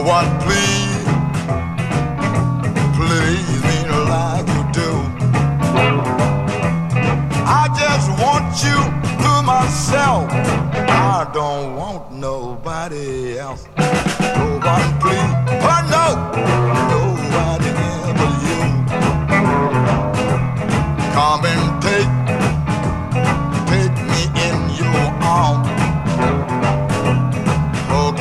one, please, please me like you do. I just want you to myself. I don't want nobody else. No one, please, oh no, nobody else but you. Coming